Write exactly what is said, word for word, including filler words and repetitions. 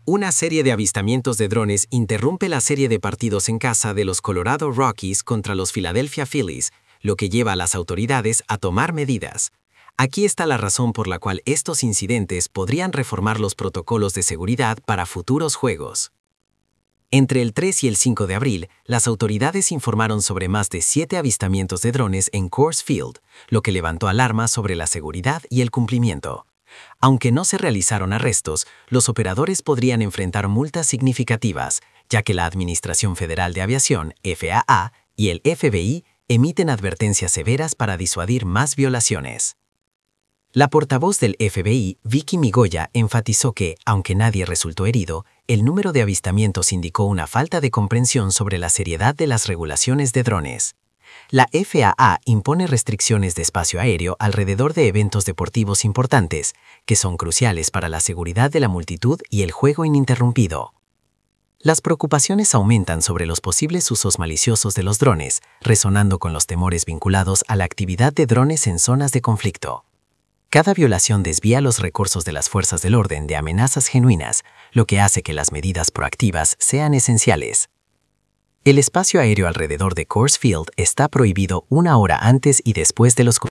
Una serie de avistamientos de drones interrumpe la serie de partidos en casa de los Colorado Rockies contra los Philadelphia Phillies, lo que lleva a las autoridades a tomar medidas. Aquí está la razón por la cual estos incidentes podrían reformar los protocolos de seguridad para futuros juegos. Entre el tres y el cinco de abril, las autoridades informaron sobre más de siete avistamientos de drones en Coors Field, lo que levantó alarmas sobre la seguridad y el cumplimiento. Aunque no se realizaron arrestos, los operadores podrían enfrentar multas significativas, ya que la Administración Federal de Aviación, F A A, y el F B I emiten advertencias severas para disuadir más violaciones. La portavoz del F B I, Vicky Migoya, enfatizó que, aunque nadie resultó herido, el número de avistamientos indicó una falta de comprensión sobre la seriedad de las regulaciones de drones. La F A A impone restricciones de espacio aéreo alrededor de eventos deportivos importantes, que son cruciales para la seguridad de la multitud y el juego ininterrumpido. Las preocupaciones aumentan sobre los posibles usos maliciosos de los drones, resonando con los temores vinculados a la actividad de drones en zonas de conflicto. Cada violación desvía los recursos de las fuerzas del orden de amenazas genuinas, lo que hace que las medidas proactivas sean esenciales. El espacio aéreo alrededor de Coors Field está prohibido una hora antes y después de los